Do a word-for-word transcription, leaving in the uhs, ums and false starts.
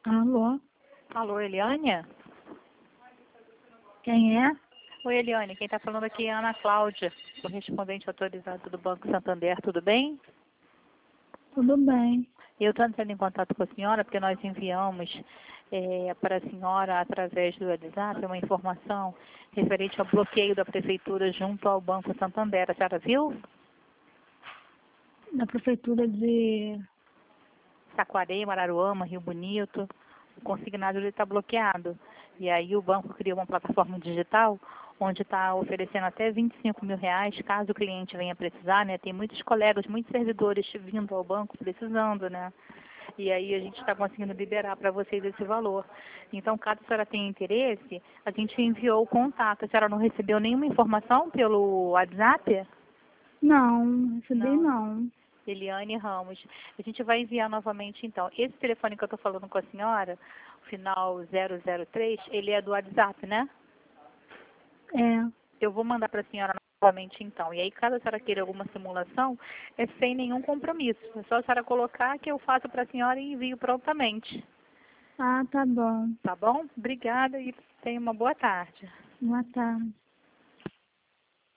Alô? Alô, Eliane? Quem é? Oi, Eliane, quem está falando aqui é a Ana Cláudia, correspondente autorizado do Banco Santander, tudo bem? Tudo bem. Eu estou entrando em contato com a senhora porque nós enviamos é, para a senhora, através do WhatsApp, uma informação referente ao bloqueio da Prefeitura junto ao Banco Santander. A senhora viu? Da prefeitura de... Saquarema, Araruama, Rio Bonito, o consignado está bloqueado. E aí o banco criou uma plataforma digital onde está oferecendo até vinte e cinco mil reais, caso o cliente venha precisar, né? Tem muitos colegas, muitos servidores vindo ao banco precisando, né? E aí a gente está conseguindo liberar para vocês esse valor. Então, caso a senhora tenha interesse, a gente enviou o contato. A senhora não recebeu nenhuma informação pelo WhatsApp? Não, recebi Não. não. Eliane Ramos. A gente vai enviar novamente, então. Esse telefone que eu estou falando com a senhora, o final zero zero três, ele é do WhatsApp, né? É. Eu vou mandar para a senhora novamente, então. E aí, caso a senhora queira alguma simulação, é sem nenhum compromisso. É só a senhora colocar que eu faço para a senhora e envio prontamente. Ah, tá bom. Tá bom? Obrigada e tenha uma boa tarde. Boa tarde.